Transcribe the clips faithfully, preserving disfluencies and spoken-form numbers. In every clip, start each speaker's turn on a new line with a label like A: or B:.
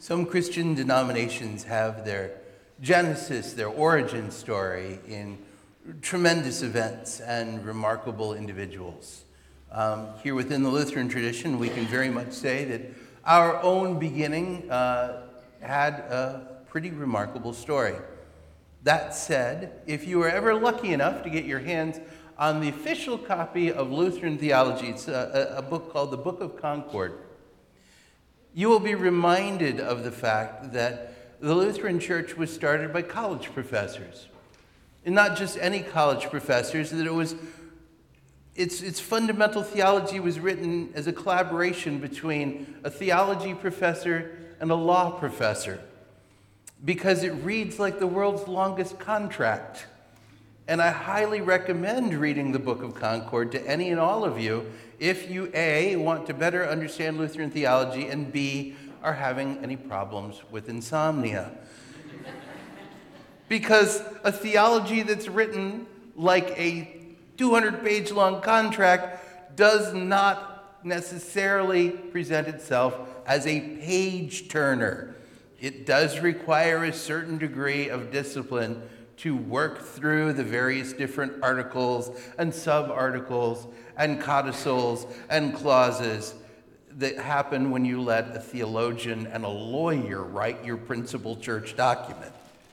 A: Some Christian denominations have their genesis, their origin story in tremendous events and remarkable individuals. Um, here within the Lutheran tradition, we can very much say that our own beginning uh, had a pretty remarkable story. That said, if you were ever lucky enough to get your hands on the official copy of Lutheran Theology, it's a, a book called the Book of Concord, you will be reminded of the fact that the Lutheran Church was started by college professors. And not just any college professors, that it was, its, its fundamental theology was written as a collaboration between a theology professor and a law professor, because it reads like the world's longest contract. And I highly recommend reading the Book of Concord to any and all of you if you, A, want to better understand Lutheran theology, and B, are having any problems with insomnia. Because a theology that's written like a two hundred page long contract does not necessarily present itself as a page turner. It does require a certain degree of discipline to work through the various different articles and sub-articles and codicils and clauses that happen when you let a theologian and a lawyer write your principal church document.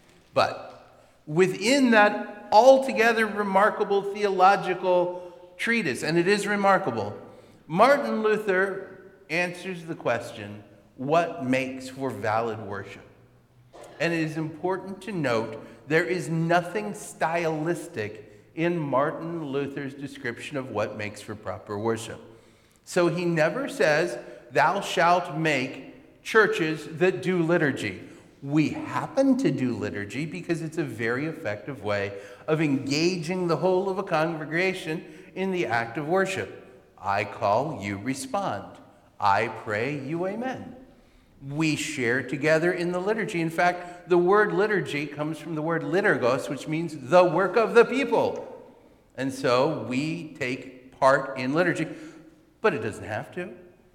A: But within that altogether remarkable theological treatise, and it is remarkable, Martin Luther answers the question, what makes for valid worship? And it is important to note there is nothing stylistic in Martin Luther's description of what makes for proper worship. So he never says, thou shalt make churches that do liturgy. We happen to do liturgy because it's a very effective way of engaging the whole of a congregation in the act of worship. I call, you respond. I pray, you amen. We share together in the liturgy. In fact, the word liturgy comes from the word liturgos, which means the work of the people. And so we take part in liturgy, but it doesn't have to.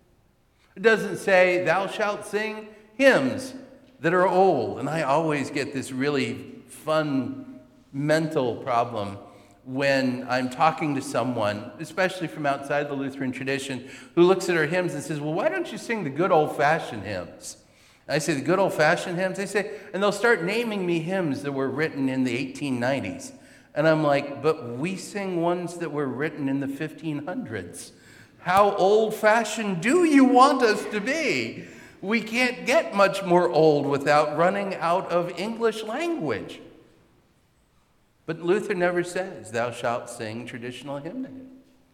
A: It doesn't say, thou shalt sing hymns that are old. And I always get this really fun mental problem when I'm talking to someone, especially from outside the Lutheran tradition, who looks at our hymns and says, well, why don't you sing the good old-fashioned hymns? And I say, the good old-fashioned hymns? They say, and they'll start naming me hymns that were written in the eighteen nineties. And I'm like, but we sing ones that were written in the fifteen hundreds. How old-fashioned do you want us to be? We can't get much more old without running out of English language. But Luther never says, thou shalt sing traditional hymn.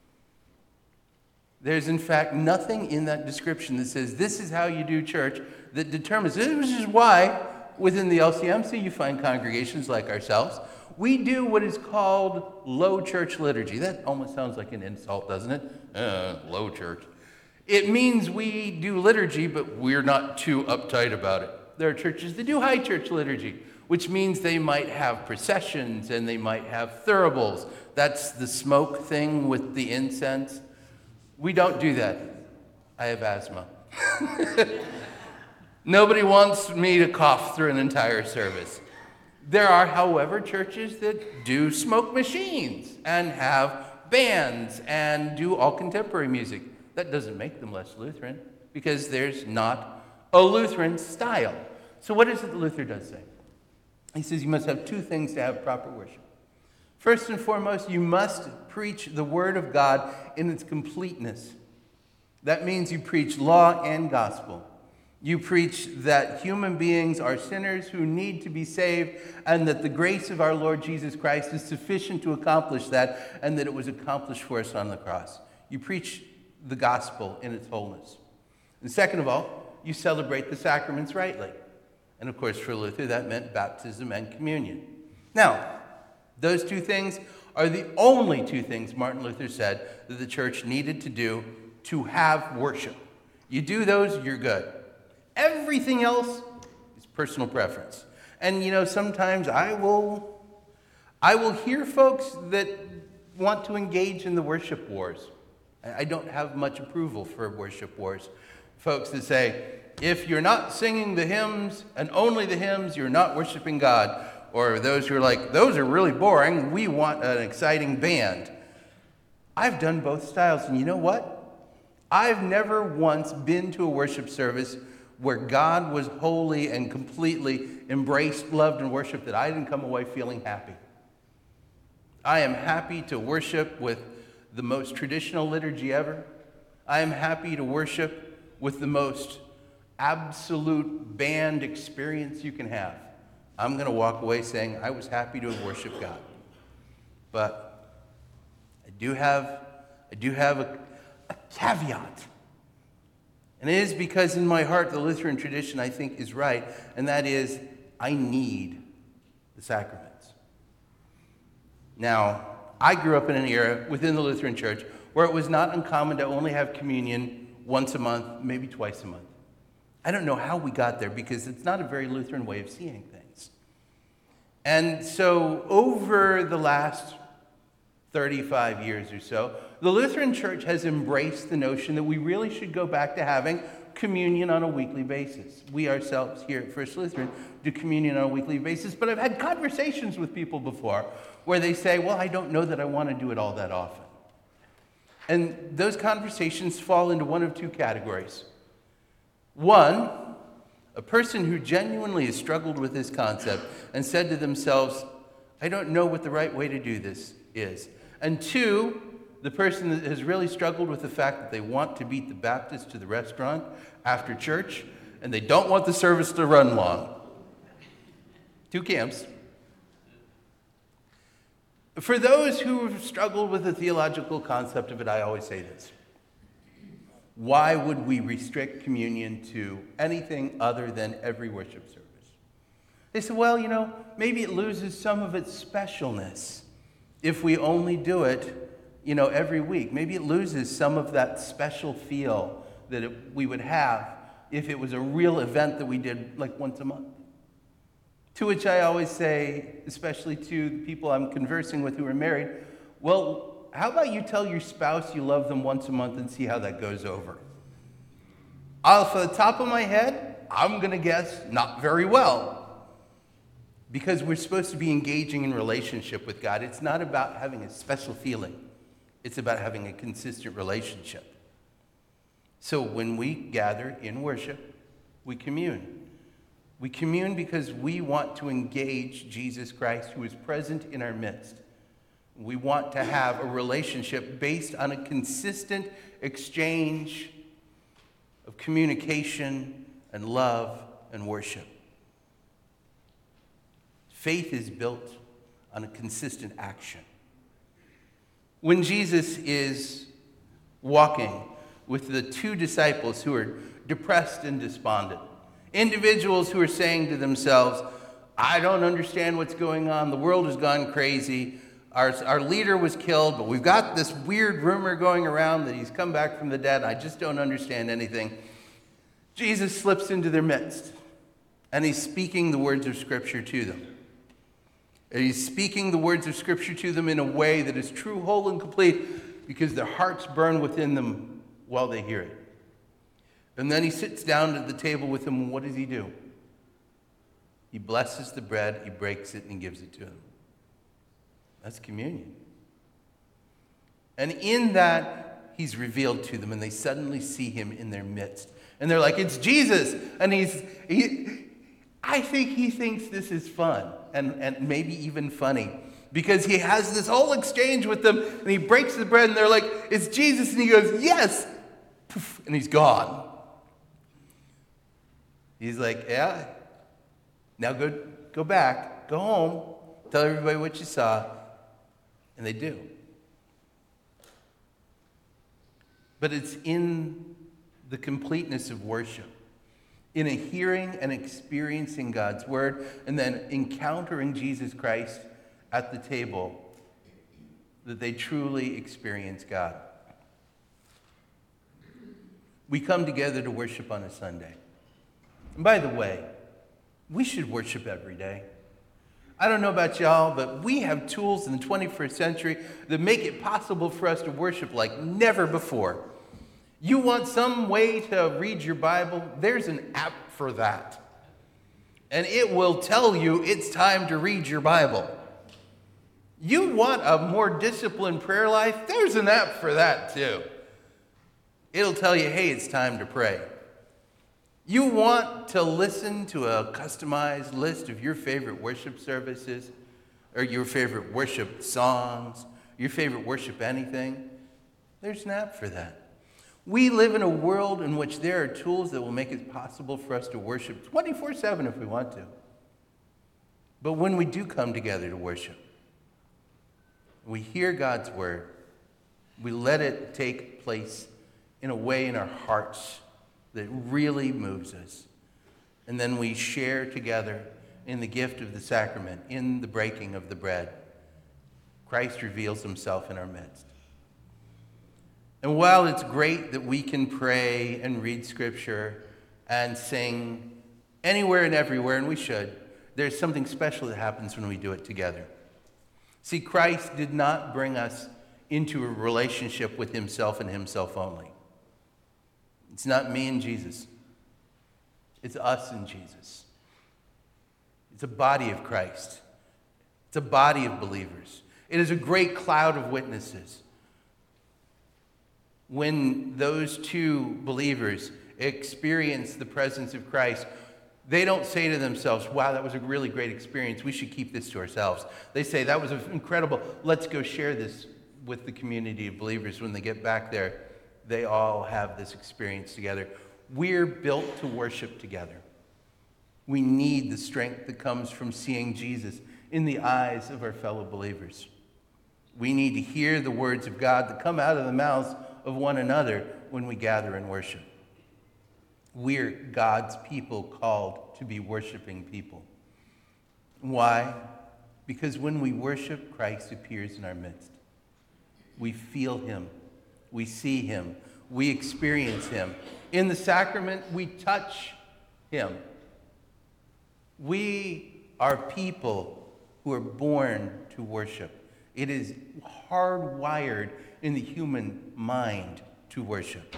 A: There's, in fact, nothing in that description that says, this is how you do church, that determines, this is why within the L C M C you find congregations like ourselves. We do what is called low church liturgy. That almost sounds like an insult, doesn't it? Uh, low church. It means we do liturgy, but we're not too uptight about it. There are churches that do high church liturgy, which means they might have processions and they might have thuribles. That's the smoke thing with the incense. We don't do that. I have asthma. Nobody wants me to cough through an entire service. There are, however, churches that do smoke machines and have bands and do all contemporary music. That doesn't make them less Lutheran because there's not a Lutheran style. So what is it that Luther does say? He says you must have two things to have proper worship. First and foremost, you must preach the word of God in its completeness. That means you preach law and gospel. You preach that human beings are sinners who need to be saved, and that the grace of our Lord Jesus Christ is sufficient to accomplish that, and that it was accomplished for us on the cross. You preach the gospel in its wholeness. And second of all, you celebrate the sacraments rightly. And of course, for Luther, that meant baptism and communion. Now, those two things are the only two things Martin Luther said that the church needed to do to have worship. You do those, you're good. Everything else is personal preference. And you know, sometimes I will, I will hear folks that want to engage in the worship wars. I don't have much approval for worship wars. folks that say, if you're not singing the hymns and only the hymns, you're not worshiping God. Or those who are like, those are really boring. We want an exciting band. I've done both styles, and you know what? I've never once been to a worship service where God was wholly and completely embraced, loved, and worshiped that I didn't come away feeling happy. I am happy to worship with the most traditional liturgy ever. I am happy to worship with the most absolute band experience you can have. I'm going to walk away saying I was happy to have worshiped God. But I do have, I do have a, a caveat. And it is because in my heart the Lutheran tradition, I think, is right, and that is I need the sacraments. Now, I grew up in an era within the Lutheran Church where it was not uncommon to only have communion once a month, maybe twice a month. I don't know how we got there because it's not a very Lutheran way of seeing things. And so over the last thirty-five years or so, the Lutheran Church has embraced the notion that we really should go back to having communion on a weekly basis. We ourselves here at First Lutheran do communion on a weekly basis, but I've had conversations with people before where they say, well, I don't know that I want to do it all that often. And those conversations fall into one of two categories. One, a person who genuinely has struggled with this concept and said to themselves, I don't know what the right way to do this is. And two, the person that has really struggled with the fact that they want to beat the Baptist to the restaurant after church, and they don't want the service to run long. Two camps. For those who have struggled with the theological concept of it, I always say this. Why would we restrict communion to anything other than every worship service? They said, well, you know, maybe it loses some of its specialness if we only do it, you know, every week. Maybe it loses some of that special feel that it, we would have if it was a real event that we did like once a month. To which I always say, especially to the people I'm conversing with who are married, well, how about you tell your spouse you love them once a month and see how that goes over? Off the top of my head, I'm going to guess not very well. Because we're supposed to be engaging in relationship with God. It's not about having a special feeling. It's about having a consistent relationship. So when we gather in worship, we commune. We commune because we want to engage Jesus Christ, who is present in our midst. We want to have a relationship based on a consistent exchange of communication and love and worship. Faith is built on a consistent action. When Jesus is walking with the two disciples who are depressed and despondent, individuals who are saying to themselves, I don't understand what's going on. The world has gone crazy. Our, our leader was killed, but we've got this weird rumor going around that he's come back from the dead. I just don't understand anything. Jesus slips into their midst, and he's speaking the words of Scripture to them. And he's speaking the words of Scripture to them in a way that is true, whole, and complete because their hearts burn within them while they hear it. And then he sits down at the table with them, and what does he do? He blesses the bread, he breaks it, and he gives it to them. That's communion. And in that, he's revealed to them, and they suddenly see him in their midst. And they're like, it's Jesus! And he's, he, I think he thinks this is fun, and, and maybe even funny, because he has this whole exchange with them, and he breaks the bread, and they're like, it's Jesus! And he goes, yes! Poof, and he's gone. He's like, yeah, now go, go back, go home, tell everybody what you saw. And they do. But it's in the completeness of worship, in a hearing and experiencing God's word, and then encountering Jesus Christ at the table, that they truly experience God. We come together to worship on a Sunday. And by the way, we should worship every day. I don't know about y'all, but we have tools in the twenty-first century that make it possible for us to worship like never before. You want some way to read your Bible? There's an app for that. And it will tell you it's time to read your Bible. You want a more disciplined prayer life? There's an app for that too. It'll tell you, hey, it's time to pray. You want to listen to a customized list of your favorite worship services, or your favorite worship songs, your favorite worship anything? There's an app for that. We live in a world in which there are tools that will make it possible for us to worship twenty-four seven if we want to. But when we do come together to worship, we hear God's word, we let it take place in a way in our hearts that really moves us. And then we share together in the gift of the sacrament, in the breaking of the bread. Christ reveals himself in our midst. And while it's great that we can pray and read scripture and sing anywhere and everywhere, and we should, there's something special that happens when we do it together. See, Christ did not bring us into a relationship with himself and himself only. It's not me and Jesus. It's us and Jesus. It's a body of Christ. It's a body of believers. It is a great cloud of witnesses. When those two believers experience the presence of Christ, they don't say to themselves, wow, that was a really great experience. We should keep this to ourselves. They say, that was incredible. Let's go share this with the community of believers. When they get back there, they all have this experience together. We're built to worship together. We need the strength that comes from seeing Jesus in the eyes of our fellow believers. We need to hear the words of God that come out of the mouths of one another when we gather and worship. We're God's people called to be worshiping people. Why? Because when we worship, Christ appears in our midst. We feel him. We see him. We experience him. In the sacrament, we touch him. We are people who are born to worship. It is hardwired in the human mind to worship.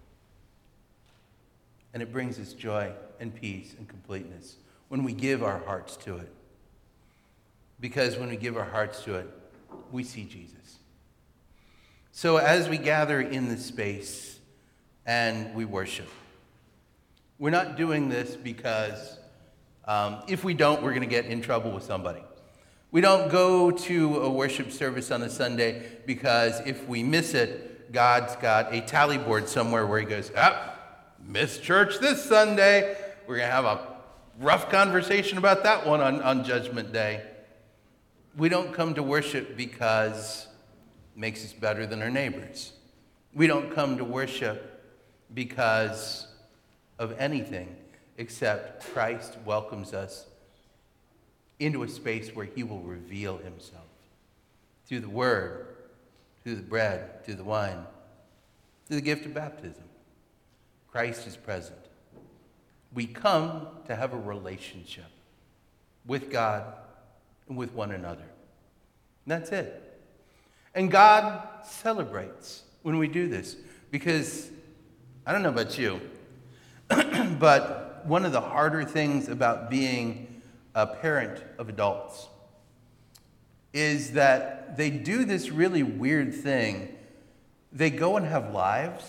A: And it brings us joy and peace and completeness when we give our hearts to it. Because when we give our hearts to it, we see Jesus. So as we gather in this space and we worship, we're not doing this because um, if we don't, we're going to get in trouble with somebody. We don't go to a worship service on a Sunday because if we miss it, God's got a tally board somewhere where he goes, ah, missed church this Sunday. We're going to have a rough conversation about that one on, on Judgment Day. We don't come to worship because it makes us better than our neighbors. We don't come to worship because of anything except Christ welcomes us into a space where he will reveal himself through the word, through the bread, through the wine, through the gift of baptism. Christ is present. We come to have a relationship with God and with one another. And that's it. And God celebrates when we do this because, I don't know about you, but one of the harder things about being a parent of adults is that they do this really weird thing. They go and have lives.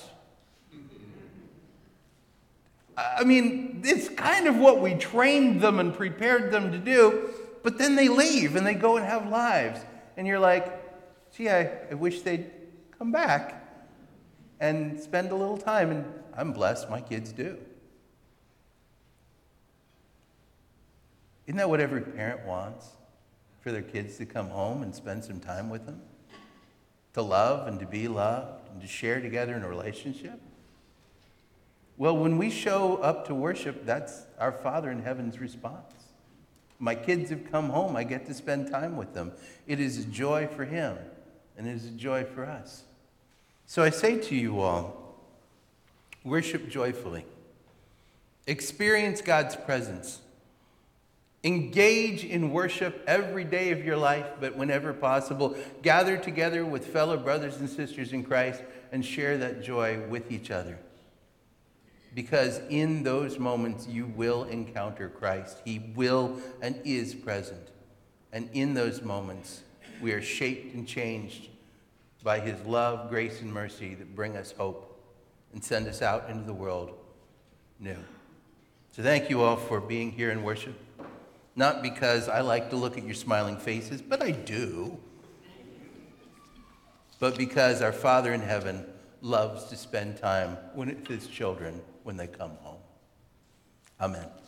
A: I mean, it's kind of what we trained them and prepared them to do, but then they leave and they go and have lives. And you're like, gee, I, I wish they'd come back and spend a little time. And I'm blessed, my kids do. Isn't that what every parent wants? For their kids to come home and spend some time with them? To love and to be loved and to share together in a relationship? Well, when we show up to worship, that's our Father in heaven's response. My kids have come home. I get to spend time with them. It is a joy for him, and it is a joy for us. So I say to you all, worship joyfully. Experience God's presence. Engage in worship every day of your life, but whenever possible, gather together with fellow brothers and sisters in Christ and share that joy with each other. Because in those moments, you will encounter Christ. He will and is present. And in those moments, we are shaped and changed by his love, grace, and mercy that bring us hope and send us out into the world new. So thank you all for being here in worship. Not because I like to look at your smiling faces, but I do. But because our Father in heaven loves to spend time with his children when they come home. Amen.